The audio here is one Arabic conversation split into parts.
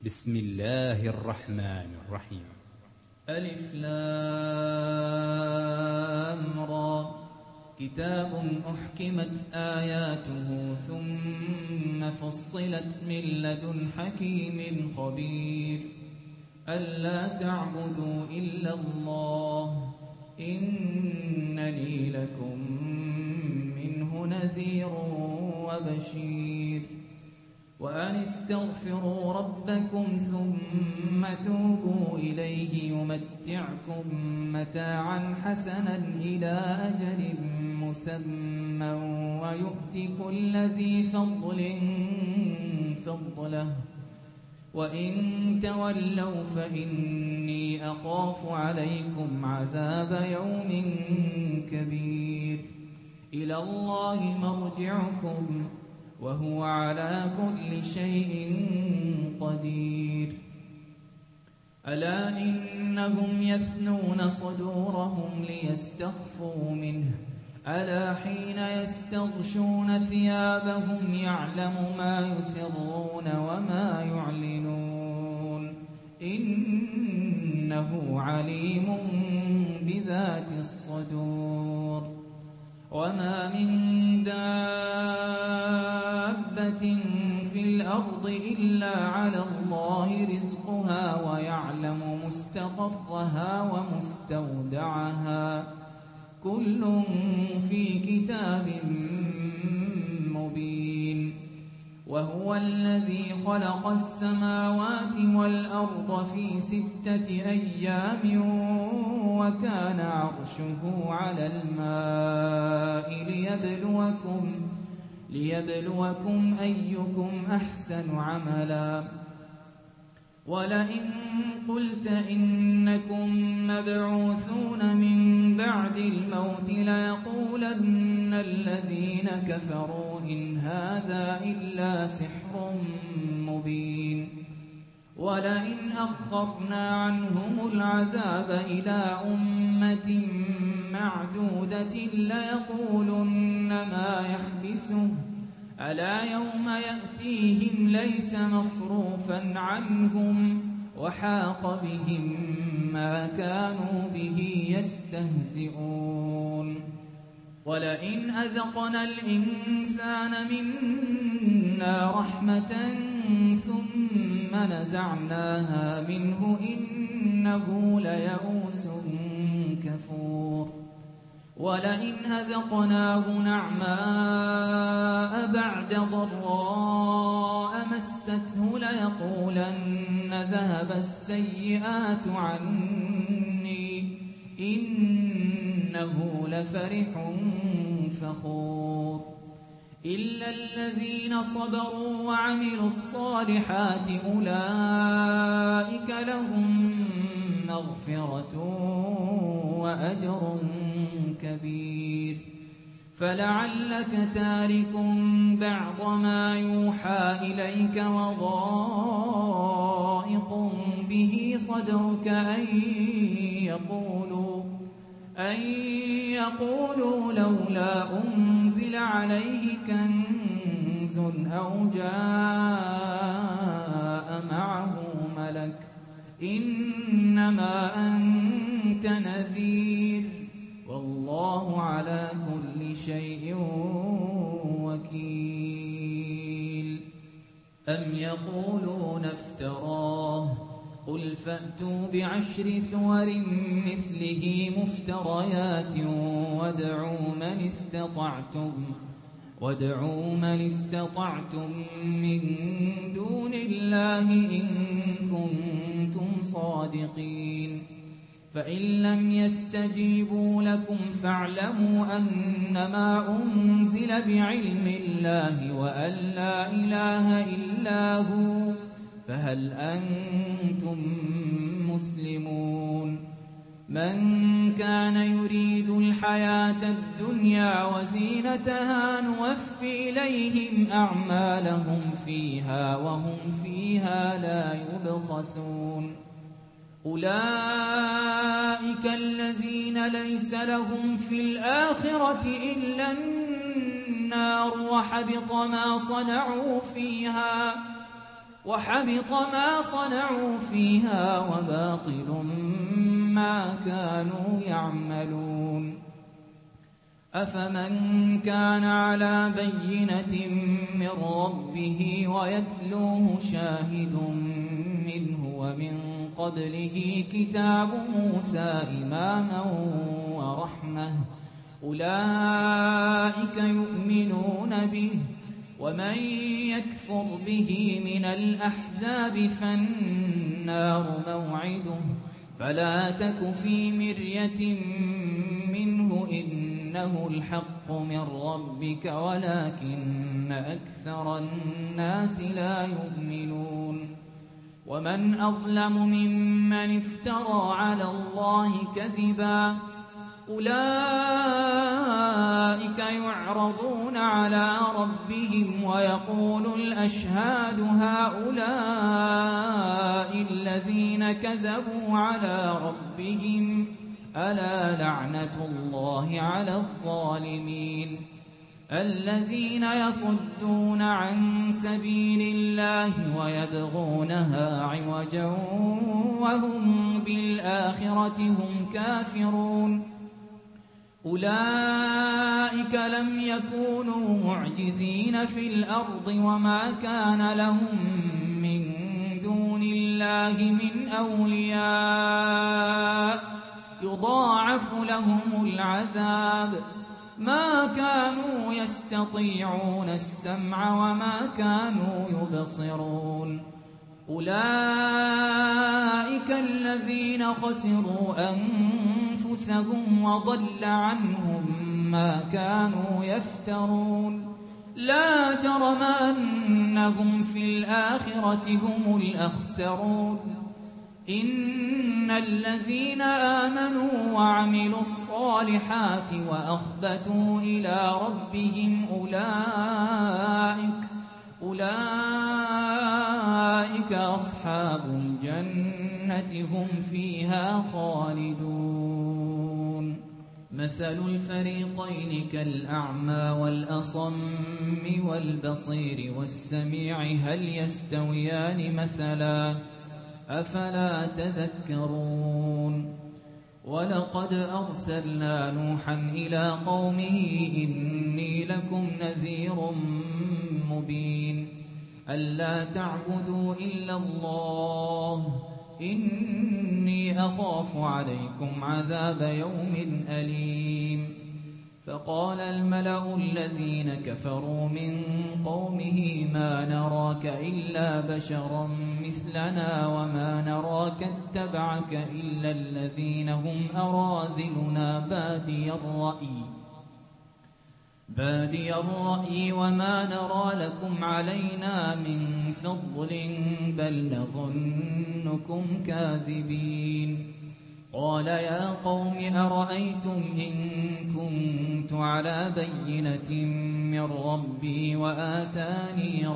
بسم الله الرحمن الرحيم. ألف لام را، كتاب أحكمت آياته ثم فصلت من لدن حكيم خبير. ألا تعبدوا إلا الله إنني لكم منه نذير وبشير. وأن استغفروا ربكم ثم توبوا إليه يمتعكم متاعا حسنا إلى أجل مسمى ويؤت كل ذي فضل فضله، وإن تولوا فإني أخاف عليكم عذاب يوم كبير. إلى الله مرجعكم وهو على كل شيء قدير. ألا إنهم يثنون صدورهم ليستخفوا منه، ألا حين يستغشون ثيابهم يعلم ما يسرون وما يعلنون إنه عليم بذات الصدور. وما من دابة في الأرض إلا على الله رزقها ويعلم مستقرها ومستودعها كل في كتاب مبين. وهو الذي خلق السماوات والأرض في 6 أيام وكان عرشه على الماء ليبلوكم أيكم أحسن عملا. ولئن قلت إنكم مبعوثون من بعد الموت ليقولن الذين كفروا إن هذا إلا سحر مبين. ولئن أخرنا عنهم العذاب إلى أمة معدودة ليقولن ما يحبسه ألا يوم يأتيهم ليس مصروفا عنهم وحاق بهم ما كانوا به يستهزئون. ولئن أذقنا الإنسان منا رحمة ثم نزعناها منه إنه ليئوس كفور. ولئن أذقناه نعماء بعد ضراء مسته ليقولن ذهب السيئات عني إنه لفرح فخور. إلا الذين صبروا وعملوا الصالحات أولئك لهم مغفرة وأجر كبير. فلعلك تارك بعض ما يوحى إليك وضائق به صدرك أن يقولوا لولا أنزل عليه كنز أو جاء معه ملك إنما أنت نذير والله على كل شيء وكيل. أم يقولون افتراه قل فأتوا ب10 سور مثله مفتريات وادعوا من استطعتم من دون الله إن كنتم صادقين. فإن لم يستجيبوا لكم فاعلموا أنما أنزل بعلم الله وأن لا إله إلا هو فهل أنتم مسلمون. من كان يريد الحياة الدنيا وزينتها نوفي إليهم أعمالهم فيها وهم فيها لا يبخسون. أولئك الذين ليس لهم في الآخرة إلا النار وحبط ما صنعوا فيها وحبط ما صنعوا فيها وباطل ما كانوا يعملون أفمن كان على بينة من ربه ويتلوه شاهد منه ومن قبله كتاب موسى إماما ورحمة أولئك يؤمنون به ومن يكفر به من الأحزاب فالنار موعده فلا تك في مرية منه إنه الحق من ربك ولكن أكثر الناس لا يؤمنون ومن أظلم ممن افترى على الله كذبا أولئك يعرضون على ربهم ويقول الأشهاد هؤلاء الذين كذبوا على ربهم ألا لعنة الله على الظالمين الذين يصدون عن سبيل الله ويبغونها عوجا وهم بالآخرة هم كافرون أولئك لم يكونوا معجزين في الأرض وما كان لهم من دون الله من أولياء يضاعف لهم العذاب ما كانوا يستطيعون السمع وما كانوا يبصرون أولئك الذين خسروا أنفسهم وضل عنهم ما كانوا يفترون لا جرم أنهم في الآخرة هم الأخسرون إن الذين آمنوا وعملوا الصالحات وأخبتوا إلى ربهم أولئك أصحاب الجنة هم فيها خالدون مثل الفريقين كالأعمى والأصم والبصير والسميع هل يستويان مثلا أفلا تذكرون ولقد أرسلنا نوحا إلى قومه إني لكم نذير مبين ألا تعبدوا إلا الله إني أخاف عليكم عذاب يوم أليم فقال الملأ الذين كفروا من قومه ما نراك إلا بشرا مثلنا وما نراك اتبعك إلا الذين هم أراذلنا بادي الرأي وما نرى لكم علينا من فضل بل نظنكم كاذبين قال يا قوم أرأيتم إن كنت على بينة من ربي وآتاني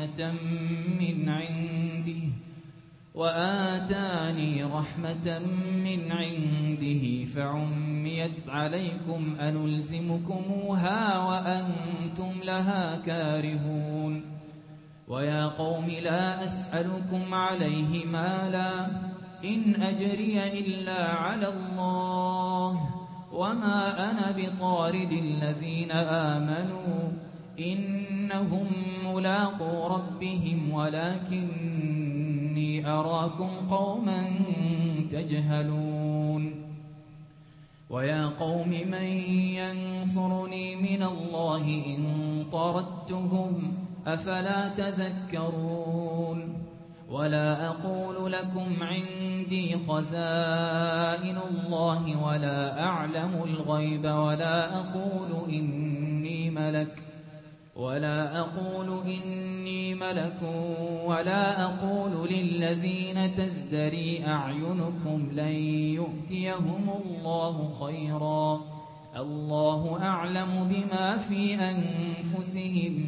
رحمة من عنده فعميت عليكم أنلزمكموها وأنتم لها كارهون ويا قوم لا أسألكم عليه مالا إن أجري إلا على الله وما أنا بطارد الذين آمنوا إنهم ملاقو ربهم ولكني أراكم قوما تجهلون ويا قوم من ينصرني من الله إن طردتهم أفلا تذكرون ولا أقول لكم عندي خزائن الله ولا أعلم الغيب ولا أقول إني ملك ولا أقول للذين تزدري أعينكم لن يؤتيهم الله خيرا الله أعلم بما في أنفسهم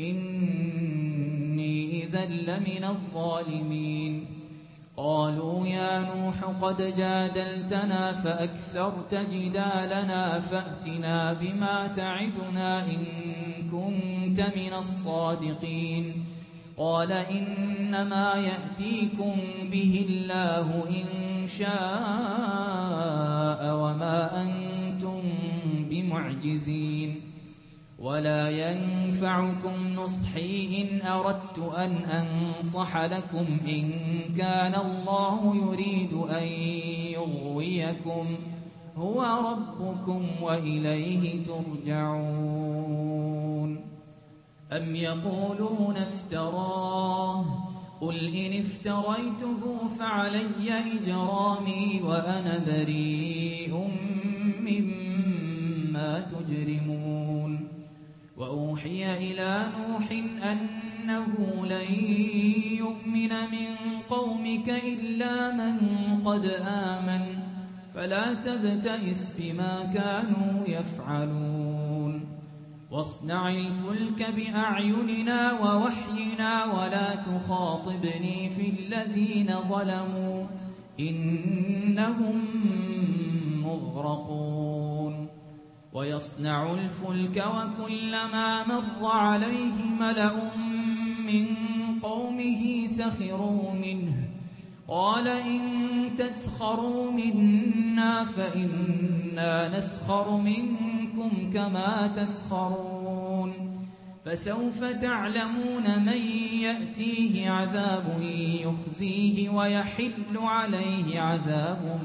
إني إذا لمن الظالمين قالوا يا نوح قد جادلتنا فأكثرت جدالنا فأتنا بما تعدنا إن كنت من الصادقين قال إنما يأتيكم به الله إن شاء وما أنتم بمعجزين ولا ينفعكم نصحي إن أردت أن أنصح لكم إن كان الله يريد أن يغويكم هو ربكم وإليه ترجعون أم يقولون افتراه قل إن افتريته فعلي إجرامي وأنا بريء مما تجرمون وأوحي إلى نوح أنه لن يؤمن من قومك إلا من قد آمن فلا تبتئس بما كانوا يفعلون واصنع الفلك بأعيننا ووحينا ولا تخاطبني في الذين ظلموا إنهم مغرقون ويصنع الفلك وكلما مر عليه ملأ من قومه سخروا منه قال إن تسخروا منا فإنا نسخر منكم كما تسخرون فسوف تعلمون من يأتيه عذاب يخزيه ويحل عليه عذاب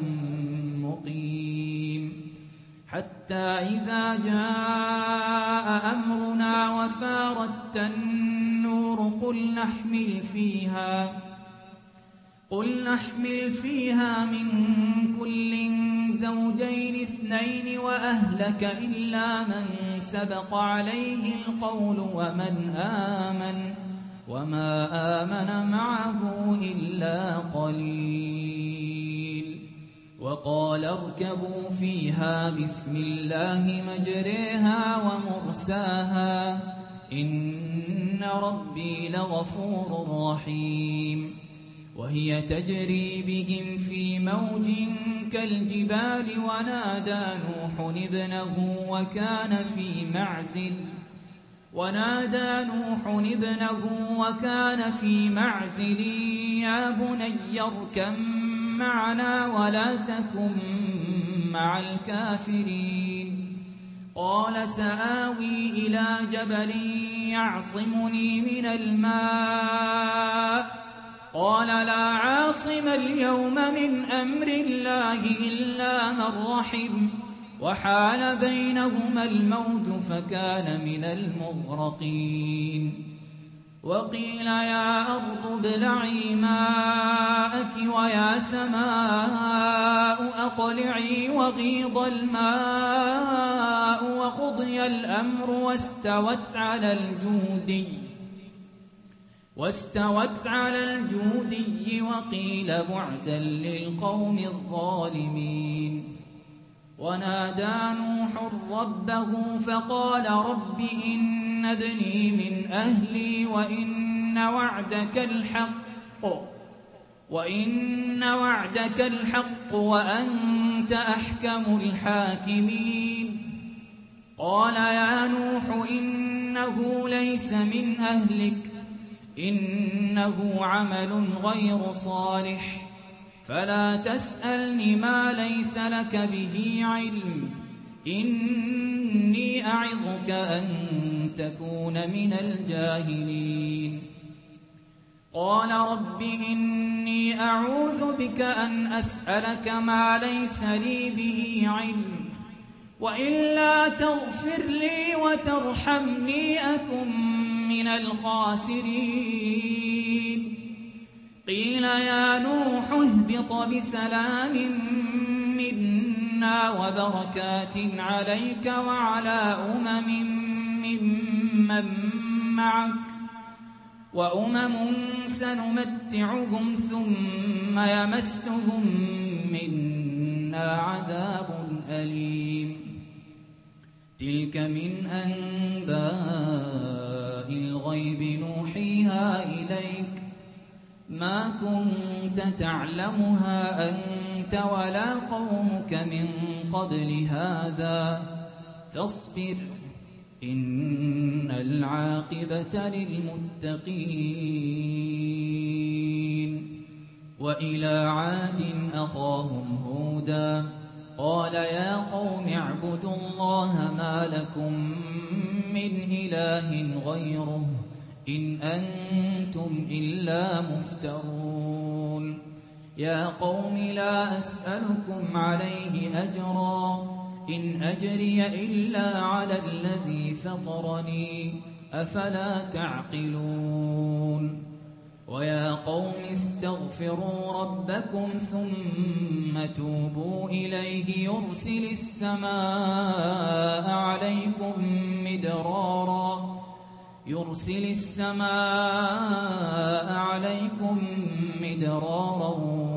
مقيم حتى إذا جاء أمرنا وفارت النور قل نحمل فيها من كل زوجين اثنين وأهلك إلا من سبق عليه القول وما آمن معه إلا قليل وقال اركبوا فيها بسم الله مجريها ومرساها إن ربي لغفور رحيم وهي تجري بهم في موج كالجبال ونادى نوح ابنه وكان في معزل يا بني اركب معنا ولا تكن مع الكافرين قال سآوي إلى جبل يعصمني من الماء قال لا عاصم اليوم من أمر الله إلا من رحم وحال بينهما الموج فكان من المغرقين وقيل يا أرض ابلعي ماءك ويا سماء أقلعي وغيض الماء وقضي الأمر واستوت على الجودي وقيل بعدا للقوم الظالمين ونادى نوح ربه فقال رب إن ابني من أهلي وإن وعدك الحق وأنت أحكم الحاكمين قال يا نوح إنه ليس من أهلك إنه عمل غير صالح فلا تسألني ما ليس لك به علم إني أعظك أن تكون من الجاهلين قال رب إني أعوذ بك أن أسألك ما ليس لي به علم وإلا تغفر لي وترحمني أكن من الخاسرين قيل يا نوح اهبط بسلام منا وبركات عليك وعلى ممن معك وأمم سنمتعهم ثم يمسهم منا عذاب أليم تلك من أنباء الغيب نوحيها إليك ما كنت تعلمها أنت ولا قومك من قبل هذا فاصبر إن العاقبة للمتقين. وإلى عاد أخاهم هودا قال يا قوم اعبدوا الله ما لكم من إله غيره إن أنتم إلا مفترون. يا قوم لا أسألكم عليه أجرا إن أجري إلا على الذي فطرني أفلا تعقلون. ويا قوم استغفروا ربكم ثم توبوا إليه يرسل السماء عليكم مدرارا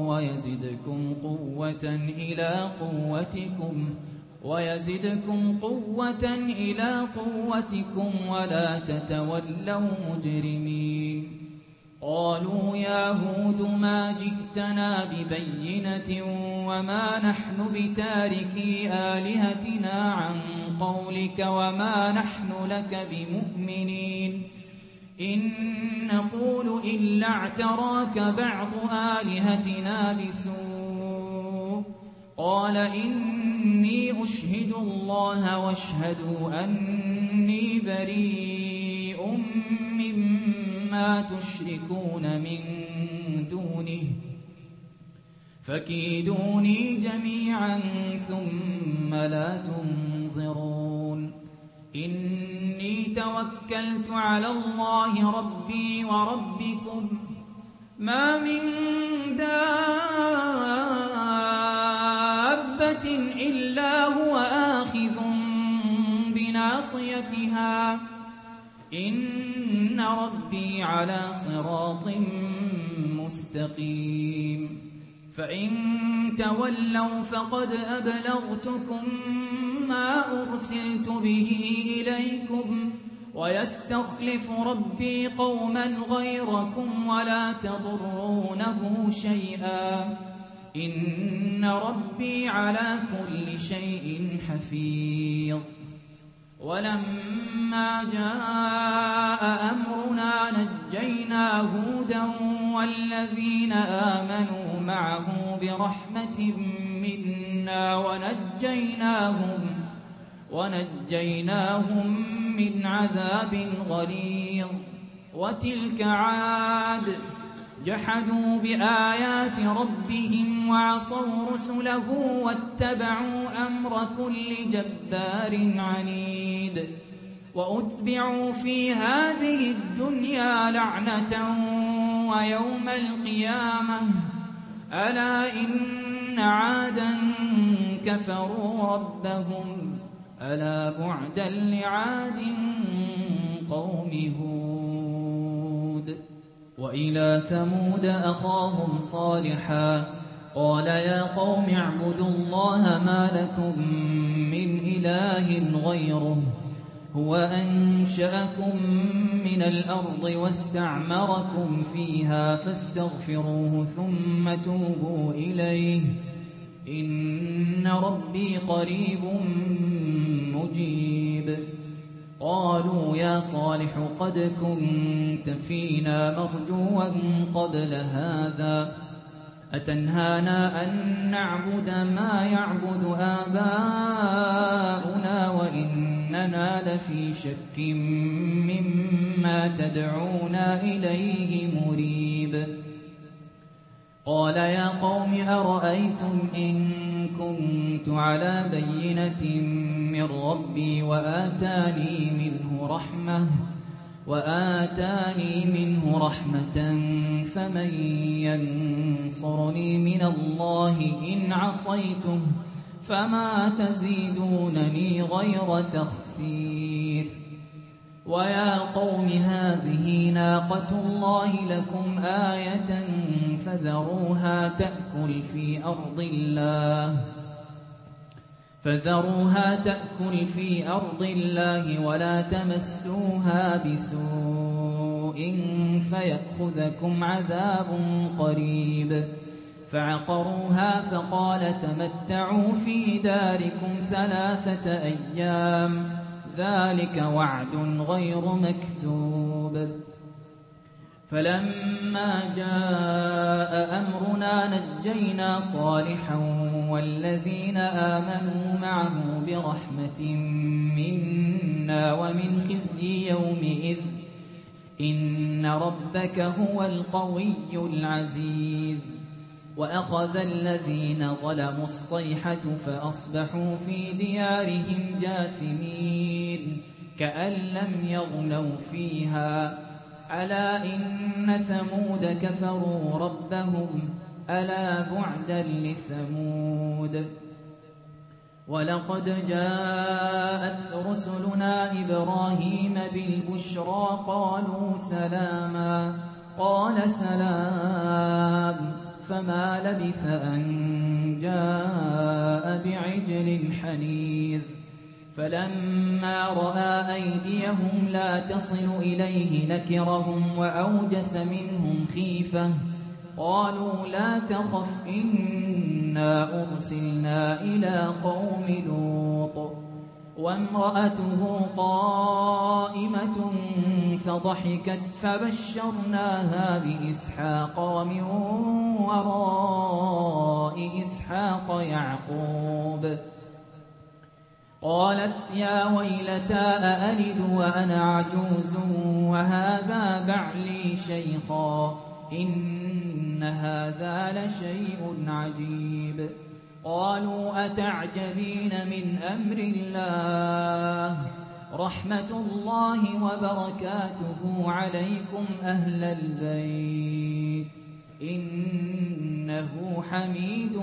ويزدكم قوة إلى قوتكم ولا تتولوا مجرمين. قالوا يا هود ما جئتنا ببينة وما نحن بتاركي آلهتنا عن قولك وما نحن لك بمؤمنين إن نقول إلا اعتراك بعض آلهتنا بسوء. قال إني أشهد الله واشهدوا أني بريء مما تشركون من دونه فكيدوني جميعا ثم لا تنظرون. إني توكلت على الله ربي وربكم ما من دابة إلا هو آخذ بناصيتها إن ربي على صراط مستقيم. فإن تولوا فقد أبلغتكم ما أرسلت به إليكم ويستخلف ربي قوما غيركم ولا تضرونه شيئا إن ربي على كل شيء حفيظ. ولما جاء أمرنا نجينا هودا والذين آمنوا معه برحمة منا ونجيناهم من عذاب غليظ. وتلك عاد جحدوا بآيات ربهم وعصوا رسله واتبعوا أمر كل جبار عنيد. وأتبعوا في هذه الدنيا لعنة ويوم القيامة ألا إن عادا كفروا ربهم ألا بعدا لعاد قوم هود. وإلى ثمود أخاهم صالحا قال يا قوم اعبدوا الله ما لكم من إله غيره هو أنشأكم من الأرض واستعمركم فيها فاستغفروه ثم توبوا إليه إن ربي قريب مجيب. قالوا يا صالح قد كنت فينا مرجوا قبل هذا أتنهانا أن نعبد ما يعبد آباؤنا وإننا لفي شك مما تدعونا إليه مريب. قال يا قوم أرأيتم إن كنت على بينة من ربي وآتاني منه رحمة فمن ينصرني من الله إن عصيته فما تزيدونني غير تخسير. ويا قوم هذه ناقة الله لكم آية فذروها تأكل في أرض الله ولا تمسوها بسوء فيأخذكم عذاب قريب. فعقروها فقال تمتعوا في داركم 3 أيام ذلك وعد غير مكذوب فلما جاء أمرنا نجينا صالحا والذين آمنوا معه برحمة منا ومن خزي يومئذ إن ربك هو القوي العزيز وأخذ الذين ظلموا الصيحة فأصبحوا في ديارهم جاثمين كأن لم يغنوا فيها ألا إن ثمود كفروا ربهم ألا بعدا لثمود ولقد جاءت رسلنا إبراهيم بالبشرى قالوا سلاما قال سلام فما لبث أن جاء بعجل حنيذ فلما رأى أيديهم لا تصل إليه نكرهم وأوجس منهم خيفة قالوا لا تخف إنا أرسلنا إلى قوم لوط وامرأته قائمة فضحكت فبشرناها بإسحاق ومن وراء إسحاق يعقوب قالت يا ويلتى أألد وأنا عجوز وهذا بعلي شيخا إن هذا لشيء عجيب قالوا أتعجبين من أمر الله رحمة الله وبركاته عليكم أهل البيت إنه حميد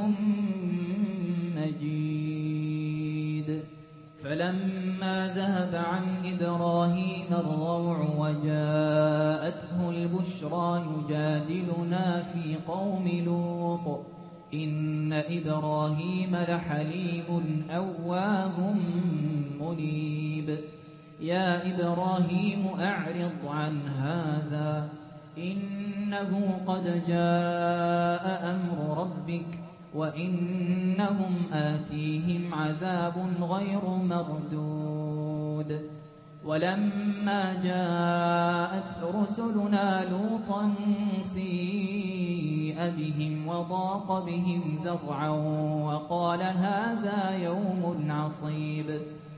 مجيد فلما ذهب عن إبراهيم الروع وجاءته البشرى يجادلنا في قوم لوط إن إبراهيم لحليم أواه منيب يا إبراهيم أعرض عن هذا إنه قد جاء أمر ربك وإنهم آتيهم عذاب غير مردود ولما جاءت رسلنا لوطا سيء بهم وضاق بهم ذرعا وقال هذا يوم عصيب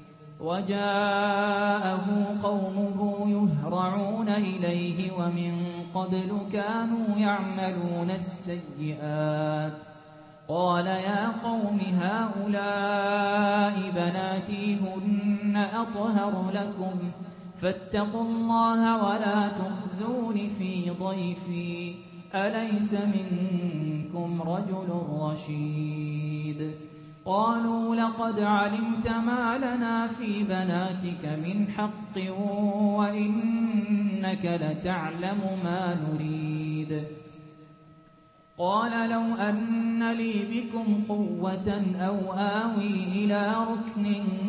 وجاءه قومه يهرعون إليه ومن قبل كانوا يعملون السيئات قال يا قوم هؤلاء بناتي هن أطهر لكم فاتقوا الله ولا تخزون في ضيفي أليس منكم رجل رشيد قالوا لقد علمت ما لنا في بناتك من حق وإنك لتعلم ما نريد قال لو أن لي بكم قوة أو آوي إلى ركن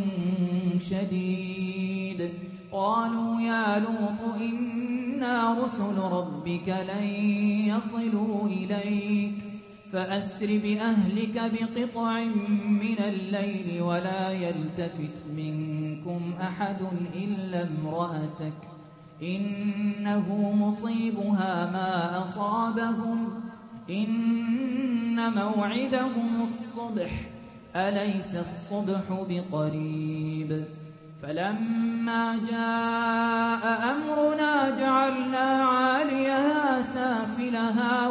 شديد قالوا يا لوط إنا رسل ربك لن يصلوا إليك فأسر بأهلك بقطع من الليل ولا يلتفت منكم أحد إلا امرأتك إنه مصيبها ما أصابهم إن موعدهم الصبح أليس الصبح بقريب فلما جاء أمرنا جعلنا عاليها سافلها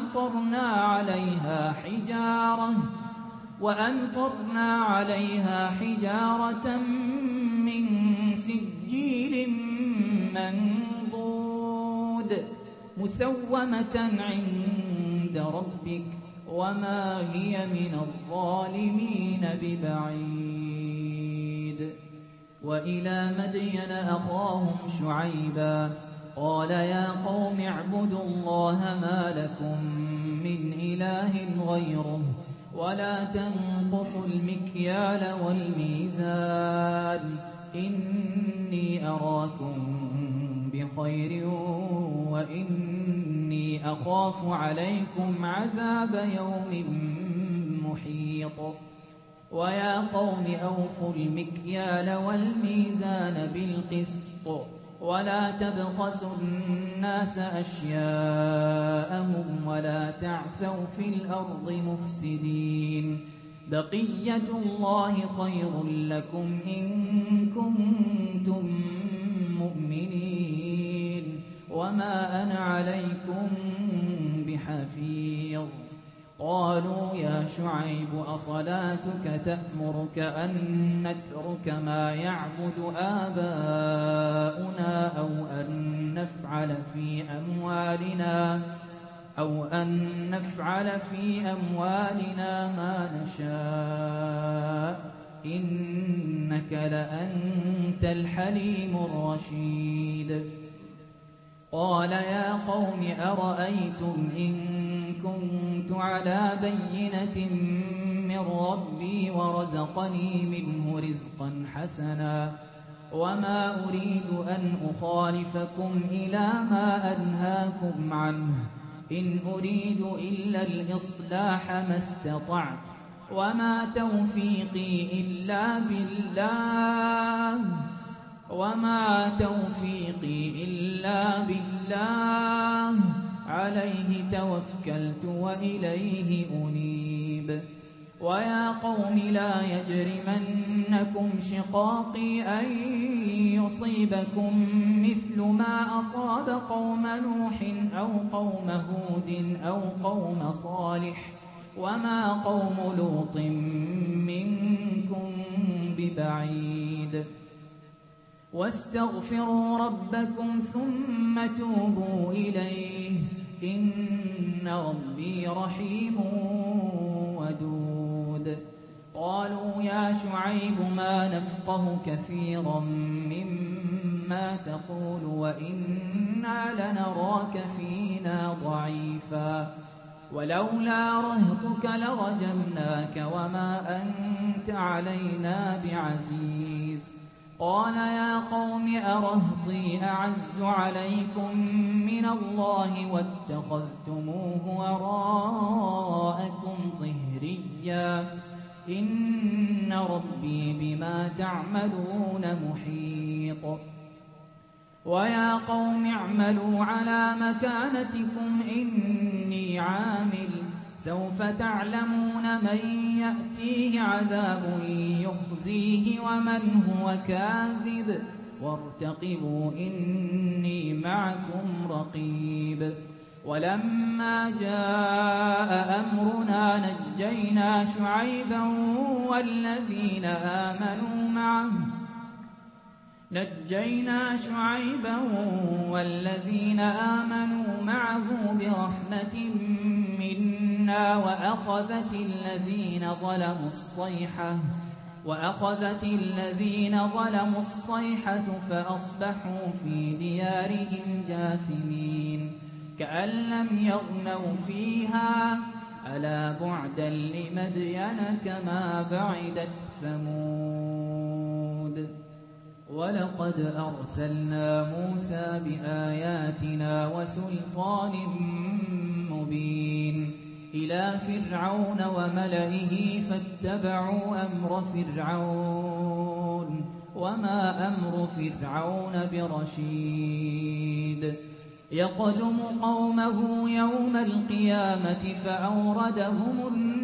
وأمطرنا عليها حجارة من سجيل منضود مسومة عند ربك وما هي من الظالمين ببعيد وإلى مدين أخاهم شعيبا قال يا قوم اعبدوا الله ما لكم من إله غيره ولا تنقصوا المكيال والميزان إني أراكم بخير وإني أخاف عليكم عذاب يوم محيط ويا قوم أوفوا المكيال والميزان بالقسط ولا تبخسوا الناس أشياءهم ولا تعثوا في الأرض مفسدين بقية الله خير لكم إن كنتم مؤمنين وما أنا عليكم بحفيظ قالوا يا شعيب أصلاتك تأمرك أن نترك ما يعبد آباؤنا أو أن نفعل في أموالنا ما نشاء إنك لأنت الحليم الرشيد قال يا قوم أرأيتم إن كنت على بينة من ربي ورزقني منه رزقا حسنا وما أريد أن أخالفكم إلى ما أنهاكم عنه إن أريد إلا الإصلاح ما استطعت وما توفيقي إلا بالله عليه توكلت وإليه أنيب ويا قوم لا يجرمنكم شقاقي أن يصيبكم مثل ما أصاب قوم نوح أو قوم هود أو قوم صالح وما قوم لوط منكم ببعيد واستغفروا ربكم ثم توبوا إليه إن ربي رحيم ودود قالوا يا شعيب ما نفقه كثيرا مما تقول وإنا لنراك فينا ضعيفا ولولا رهطك لرجمناك وما أنت علينا بعزيز قال يا قوم أرهطي أعز عليكم من الله واتخذتموه وراءكم ظهريا إن ربي بما تعملون محيط ويا قوم اعملوا على مكانتكم إني عامل سوف تعلمون من يأتيه عذاب يخزيه ومن هو كاذب وارتقبوا إني معكم رقيب ولما جاء أمرنا نجينا شعيبا والذين آمنوا معه برحمة منا وأخذت الذين ظلموا الصيحة فأصبحوا في ديارهم جاثمين كأن لم يغنوا فيها ألا بعدا لمدين كما بعدت ثمود ولقد أرسلنا موسى بآياتنا وسلطان مبين إلى فرعون وملئه فاتبعوا أمر فرعون وما أمر فرعون برشيد يقدم قومه يوم القيامة فأوردهم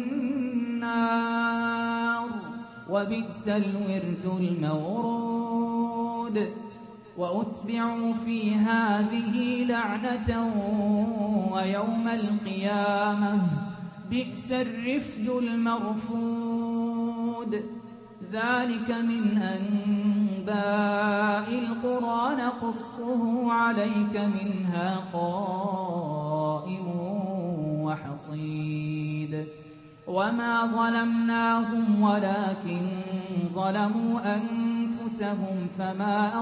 النار وبئس الورد المورود وأتبعوا في هذه لعنة ويوم القيامة بئس الرفد المرفود ذلك من أنباء القرى نقصه عليك منها قائم وحصيد وما ظلمناهم ولكن ظلموا أنفسهم فما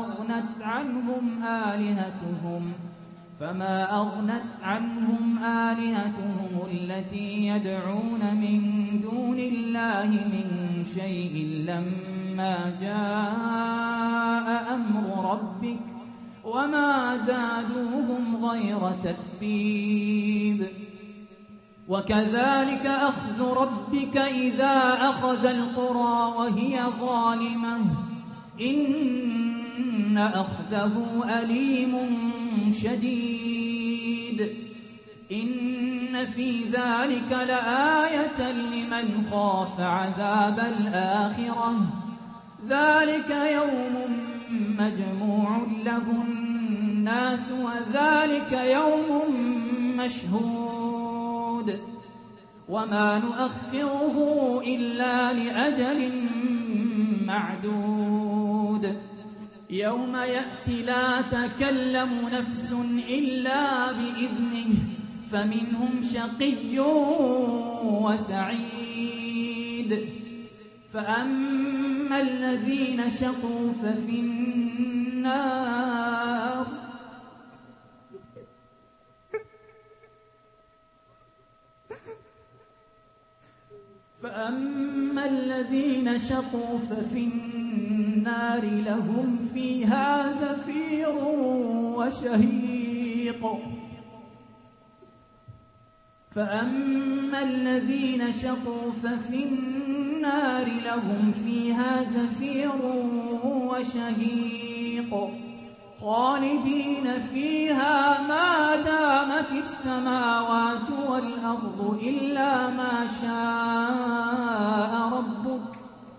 أغنت عنهم آلهتهم التي يدعون من دون الله من شيء لما جاء أمر ربك وما زادوهم غير تتبيب وكذلك أخذ ربك إذا أخذ القرى وهي ظالمة إن أخذه أليم شديد إن في ذلك لآية لمن خاف عذاب الآخرة ذلك يوم مجموع له الناس وذلك يوم مشهود وما نؤخره إلا لأجل معدود يوم يأتي لا تكلم نفس إلا بإذنه فمنهم شقي وسعيد فأما الذين شقوا ففي النار لهم فيها زفير وشهيق فأما الذين شقوا ففي النار لهم فيها زفير وشهيق خالدين فيها ما دامت السماوات والأرض إلا ما شاء ربك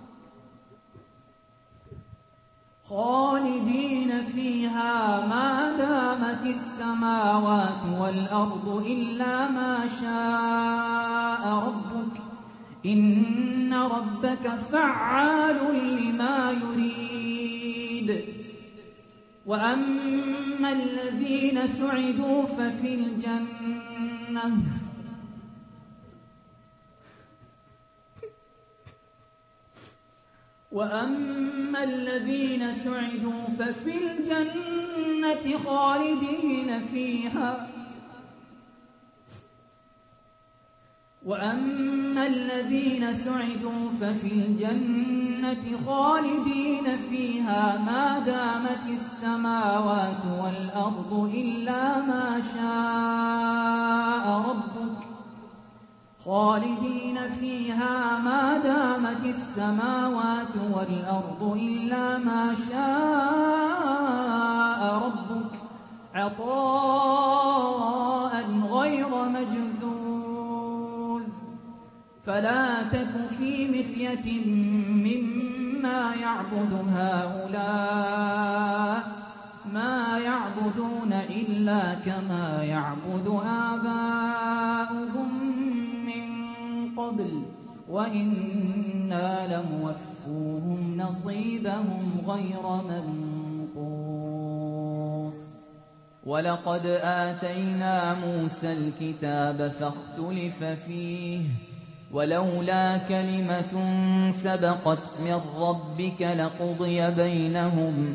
خالدين فيها ما دامت السماوات والأرض إلا ما شاء ربك إن ربك فعال لما يريد وأما الذين سعدوا ففي الجنة وأما الذين سعدوا ففي الجنة خالدين فيها وأما الذين سعدوا ففي الجنة خالدين فيها ما دامت السماوات والأرض إلا ما شاء ربك خالدين فيها ما دامت السماوات والأرض إلا ما شاء ربك عطاء غير مجذوذ فلا تك في مرية مما يعبد هؤلاء ما يعبدون إلا كما يعبد آباؤهم قبل وإنا لموفوهم نصيبهم غير منقوص ولقد آتينا موسى الكتاب فاختلف فيه ولولا كلمة سبقت من ربك لقضي بينهم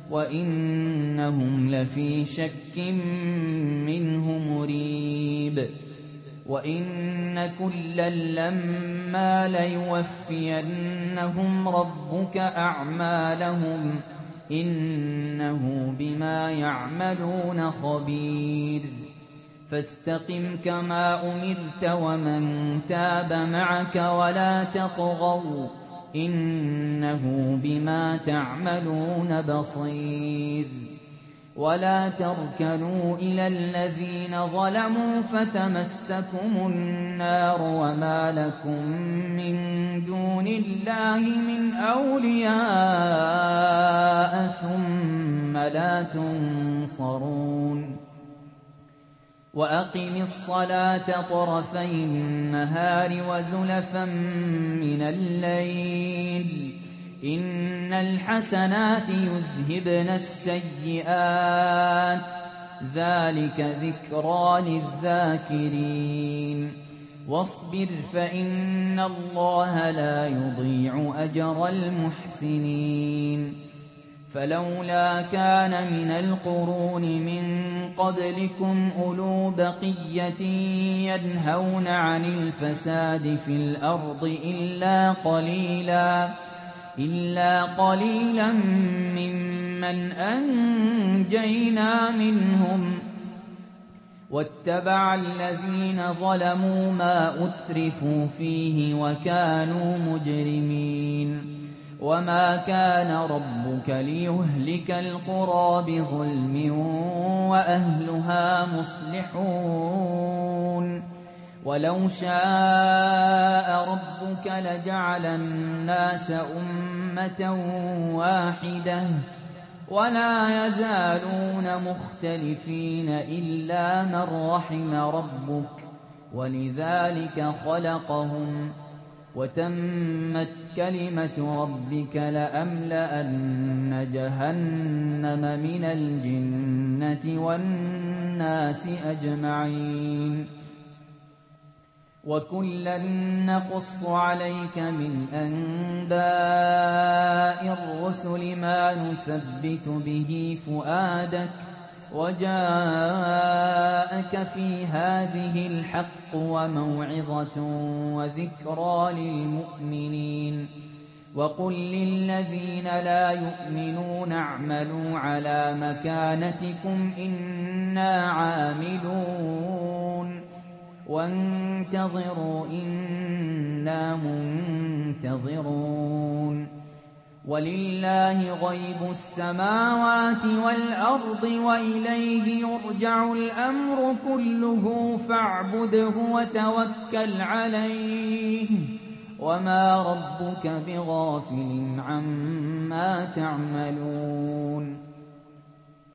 وإنهم لفي شك منه مريب وإن كلا لما ليوفينهم ربك أعمالهم إنه بما يعملون خبير فاستقم كما أمرت ومن تاب معك ولا تطغوا إنه بما تعملون بصير ولا تركنوا إلى الذين ظلموا فتمسكم النار وما لكم من دون الله من أولياء ثم لا تنصرون وأقم الصلاة طرفي النهار وزلفا من الليل إن الحسنات يذهبن السيئات ذلك ذكرى للذاكرين واصبر فإن الله لا يضيع أجر المحسنين فلولا كان من القرون من قبلكم أولو بقية ينهون عن الفساد في الأرض إلا قليلا ممن أنجينا منهم واتبع الذين ظلموا ما أترفوا فيه وكانوا مجرمين وما كان ربك ليهلك القرى بظلم وأهلها مصلحون ولو شاء ربك لجعل الناس أمة واحدة ولا يزالون مختلفين إلا من رحم ربك ولذلك خلقهم وتمت كلمة ربك لأملأن جهنم من الجنة والناس أجمعين وكلا نقص عليك من أنباء الرسل ما نثبت به فؤادك وجاءك في هذه الحق وموعظة وذكرى للمؤمنين وقل للذين لا يؤمنون اعملوا على مكانتكم إنا عاملون وانتظروا إنا منتظرون ولله غيب السماوات والأرض وإليه يرجع الأمر كله فاعبده وتوكل عليه وما ربك بغافل عما تعملون